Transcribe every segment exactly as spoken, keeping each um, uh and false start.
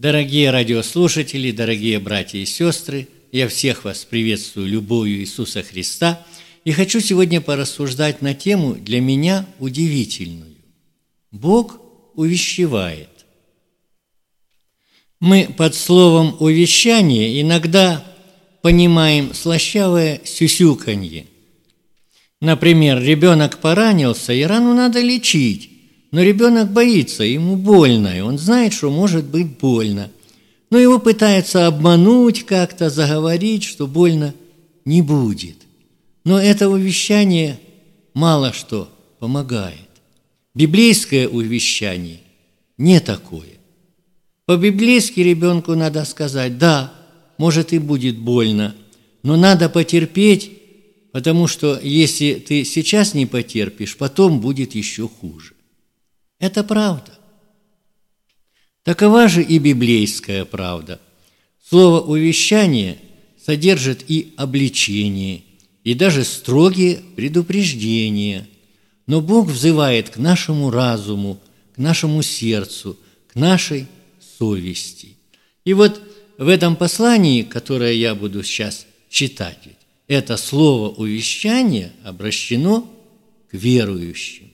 Дорогие радиослушатели, дорогие братья и сестры, я всех вас приветствую любовью Иисуса Христа и хочу сегодня порассуждать на тему для меня удивительную. Бог увещевает. Мы под словом «увещание» иногда понимаем слащавое сюсюканье. Например, ребенок поранился, и рану надо лечить, но ребенок боится, ему больно, и он знает, что может быть больно. Но его пытаются обмануть как-то, заговорить, что больно не будет. Но это увещание мало что помогает. Библейское увещание не такое. По-библейски ребенку надо сказать: да, может и будет больно, но надо потерпеть, потому что если ты сейчас не потерпишь, потом будет еще хуже. Это правда. Такова же и библейская правда. Слово «увещание» содержит и обличение, и даже строгие предупреждения. Но Бог взывает к нашему разуму, к нашему сердцу, к нашей совести. И вот в этом послании, которое я буду сейчас читать, это слово «увещание» обращено к верующим.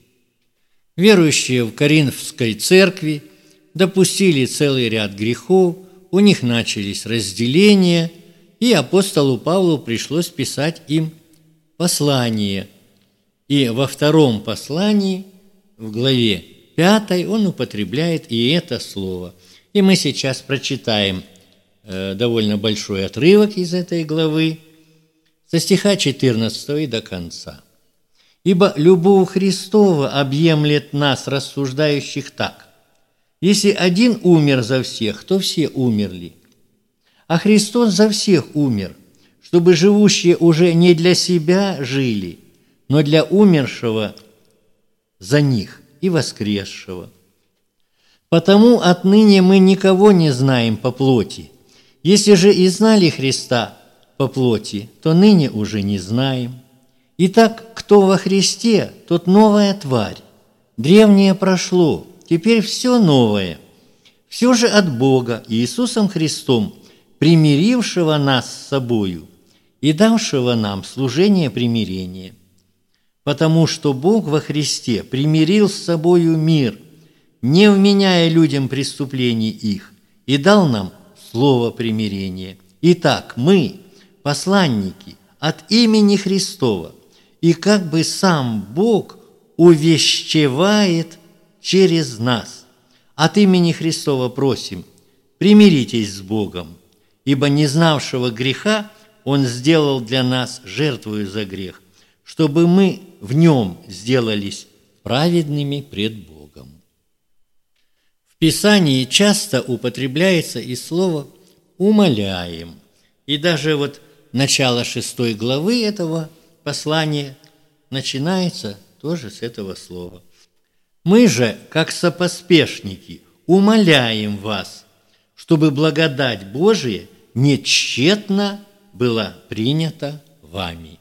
Верующие в Коринфской церкви допустили целый ряд грехов, у них начались разделения, и апостолу Павлу пришлось писать им послание. И во втором послании, в главе пятой, он употребляет и это слово. И мы сейчас прочитаем э, довольно большой отрывок из этой главы, со стиха четырнадцатого и до конца. «Ибо любовь Христова объемлет нас, рассуждающих так: если один умер за всех, то все умерли. А Христос за всех умер, чтобы живущие уже не для себя жили, но для умершего за них и воскресшего. Потому отныне мы никого не знаем по плоти. Если же и знали Христа по плоти, то ныне уже не знаем. Итак, кто во Христе, тот новая тварь. Древнее прошло, теперь все новое. Все же от Бога Иисусом Христом, примирившего нас с собою и давшего нам служение примирения. Потому что Бог во Христе примирил с собою мир, не вменяя людям преступлений их, и дал нам слово примирения. Итак, мы, посланники от имени Христова, и как бы сам Бог увещевает через нас. От имени Христова просим: примиритесь с Богом, ибо не знавшего греха Он сделал для нас жертвою за грех, чтобы мы в Нем сделались праведными пред Богом». В Писании часто употребляется и слово «умоляем». И даже вот начало шестой главы этого послание начинается тоже с этого слова. «Мы же, как сопоспешники, умоляем вас, чтобы благодать Божия нетщетно была принята вами».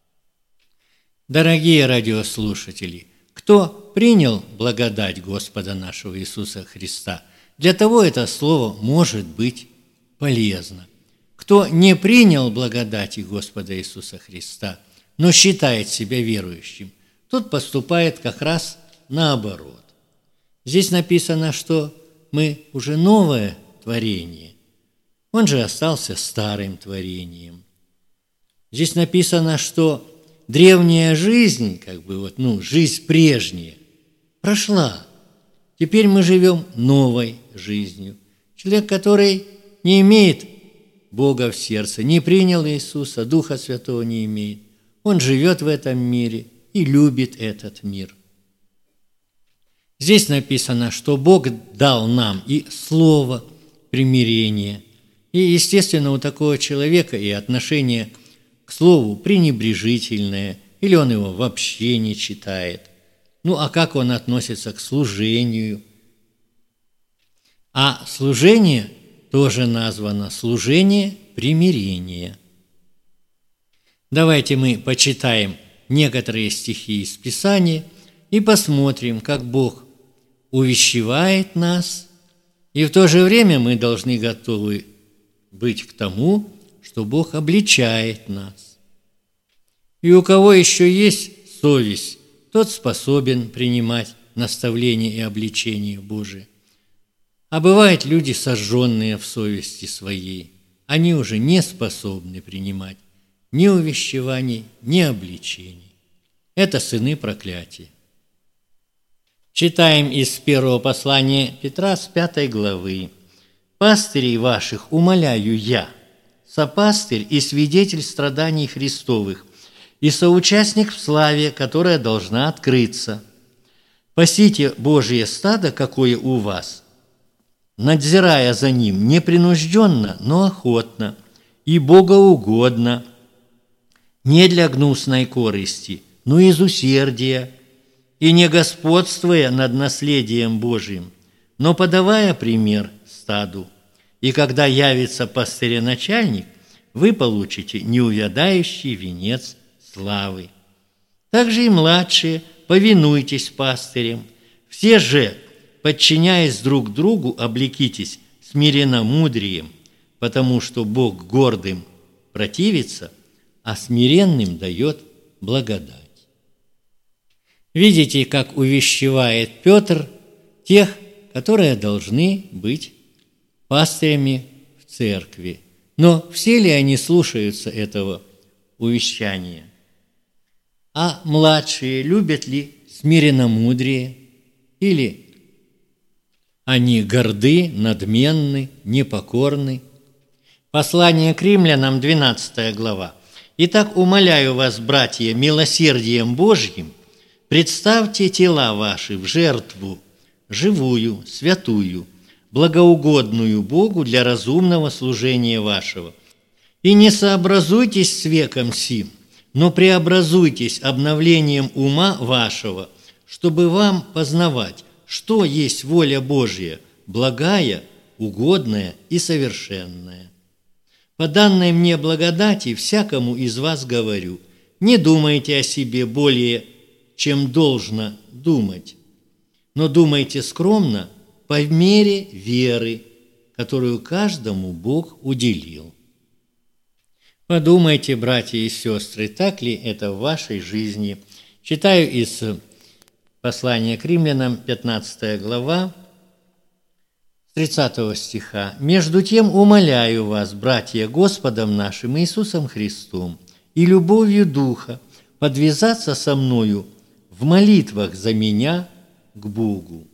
Дорогие радиослушатели, кто принял благодать Господа нашего Иисуса Христа, для того это слово может быть полезно. Кто не принял благодати Господа Иисуса Христа, но считает себя верующим, тот поступает как раз наоборот. Здесь написано, что мы уже новое творение. Он же остался старым творением. Здесь написано, что древняя жизнь, как бы вот, ну, жизнь прежняя, прошла. Теперь мы живем новой жизнью. Человек, который не имеет Бога в сердце, не принял Иисуса, Духа Святого не имеет, он живет в этом мире и любит этот мир. Здесь написано, что Бог дал нам и слово примирения. И, естественно, у такого человека и отношение к слову пренебрежительное, или он его вообще не читает. Ну, а как он относится к служению? А служение тоже названо служение примирения. Давайте мы почитаем некоторые стихи из Писания и посмотрим, как Бог увещевает нас И в то же время мы должны готовы быть к тому, что Бог обличает нас. И у кого еще есть совесть, тот способен принимать наставление и обличение Божие. А бывают люди, сожженные в совести своей, они уже не способны принимать ни увещеваний, ни обличений. Это сыны проклятия. Читаем из первого послания Петра с пятой главы. «Пастырей ваших умоляю я, сопастырь и свидетель страданий Христовых, и соучастник в славе, которая должна открыться. Пасите Божие стадо, какое у вас, надзирая за ним непринужденно, но охотно и богоугодно, не для гнусной корысти, но из усердия, и не господствуя над наследием Божиим, но подавая пример стаду. И когда явится пастыря-начальник, вы получите неувядающий венец славы. Также и младшие, повинуйтесь пастырям. Все же, подчиняясь друг другу, облекитесь смиренномудрием, потому что Бог гордым противится, а смиренным дает благодать». Видите, как увещевает Петр тех, которые должны быть пастырями в церкви. Но все ли они слушаются этого увещания? А младшие любят ли смиренномудрие? Или они горды, надменны, непокорны? Послание к римлянам, двенадцатая глава. «Итак, умоляю вас, братья, милосердием Божьим, представьте тела ваши в жертву, живую, святую, благоугодную Богу для разумного служения вашего. И не сообразуйтесь с веком сим, но преобразуйтесь обновлением ума вашего, чтобы вам познавать, что есть воля Божья, благая, угодная и совершенная. По данной мне благодати всякому из вас говорю, не думайте о себе более, чем должно думать, но думайте скромно по мере веры, которую каждому Бог уделил». Подумайте, братья и сестры, так ли это в вашей жизни? Читаю из послания к римлянам, пятнадцатая глава, с тридцатого стиха. «Между тем умоляю вас, братья, Господом нашим Иисусом Христом и любовью Духа, подвязаться со мною в молитвах за меня к Богу».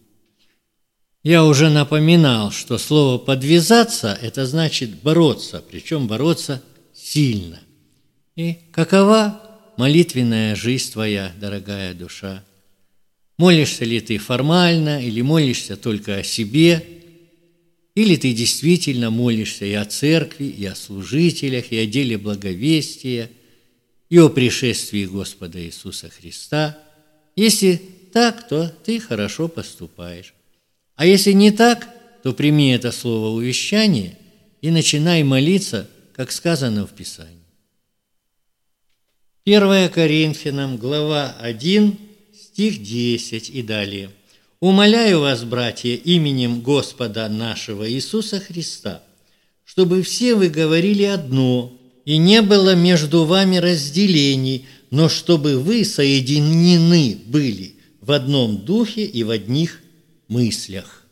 Я уже напоминал, что слово «подвязаться» – это значит бороться, причем бороться сильно. И какова молитвенная жизнь твоя, дорогая душа? Молишься ли ты формально, или молишься только о себе, или ты действительно молишься и о церкви, и о служителях, и о деле благовестия, и о пришествии Господа Иисуса Христа? Если так, то ты хорошо поступаешь. А если не так, то прими это слово увещание и начинай молиться, как сказано в Писании. первое Коринфянам, глава один, стих десять и далее. «Умоляю вас, братья, именем Господа нашего Иисуса Христа, чтобы все вы говорили одно, и не было между вами разделений, но чтобы вы соединены были в одном духе и в одних мыслях».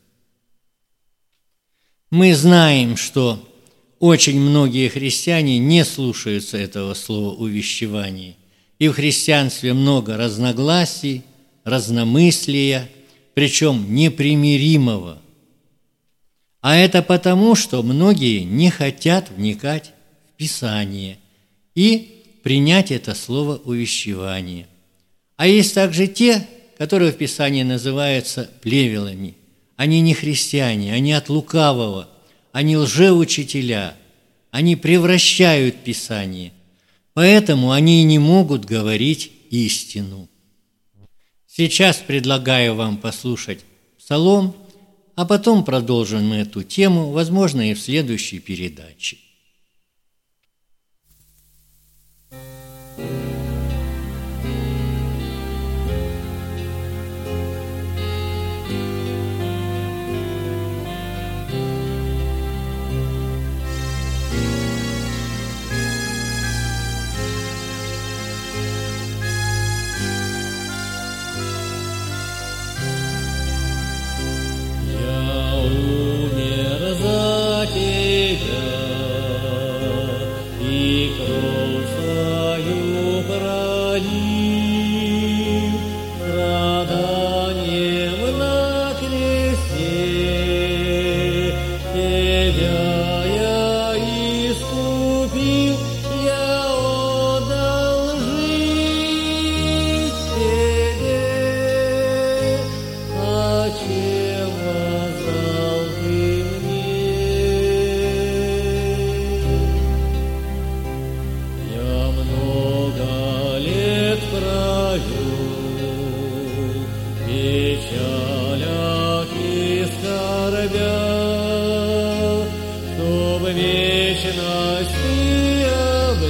Мы знаем, что очень многие христиане не слушаются этого слова увещевания, и в христианстве много разногласий, разномыслия, причем непримиримого. А это потому, что многие не хотят вникать в Писание и принять это слово увещевание. А есть также те, которые в Писании называются плевелами. Они не христиане, они от лукавого, они лжеучителя, они превращают Писание, поэтому они и не могут говорить истину. Сейчас предлагаю вам послушать псалом, а потом продолжим мы эту тему, возможно, и в следующей передаче.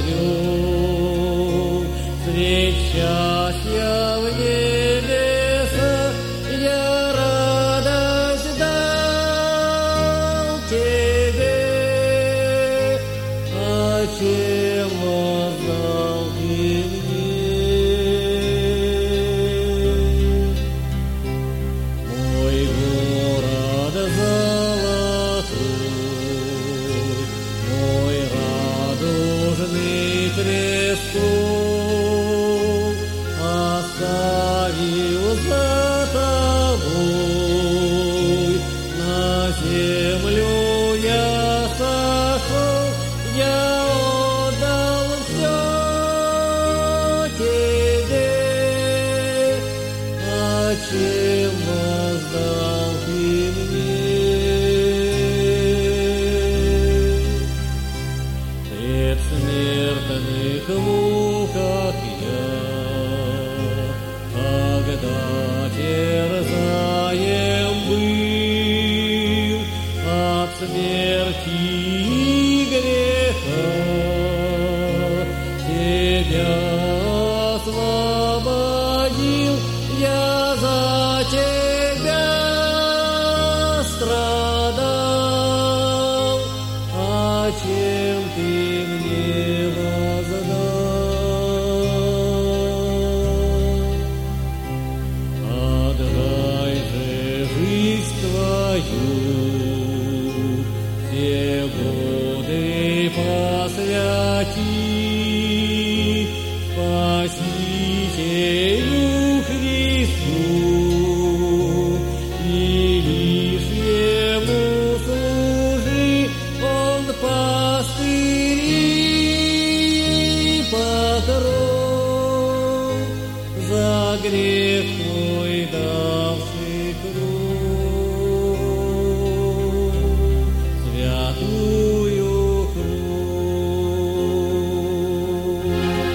царю. Средь счастья в небесах я радость дал тебе, а чем воздал ты мне? Мой город золотой, мой радужный престол оставил за тобой. На землю я сошел, я отдал все тебе, а чем воздал ты мне? Предсмертных муках я, когда терзаем был от смерти и греха, тебя освободил, я за тебя страдал, а чем ты мне воздал? Отдай же жизнь твою, все годы посвяти Спасителю Христу, и лишь Ему служи, Он пастырь и покров, за грех твой давший кровь, святую кровь.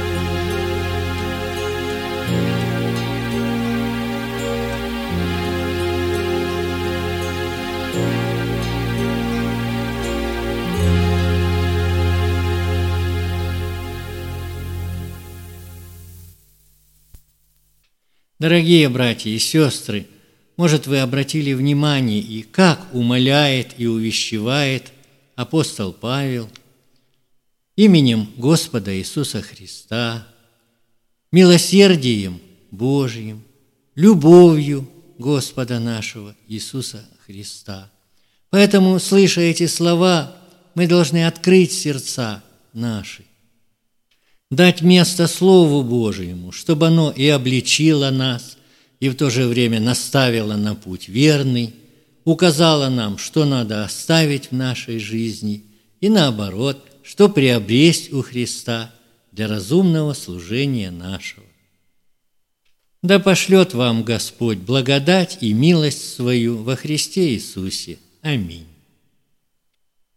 Дорогие братья и сестры, может, вы обратили внимание, и как умоляет и увещевает апостол Павел именем Господа Иисуса Христа, милосердием Божьим, любовью Господа нашего Иисуса Христа. Поэтому, слыша эти слова, мы должны открыть сердца наши, дать место Слову Божьему, чтобы оно и обличило нас, и в то же время наставило на путь верный, указало нам, что надо оставить в нашей жизни, и наоборот, что приобресть у Христа для разумного служения нашего. Да пошлет вам Господь благодать и милость свою во Христе Иисусе. Аминь.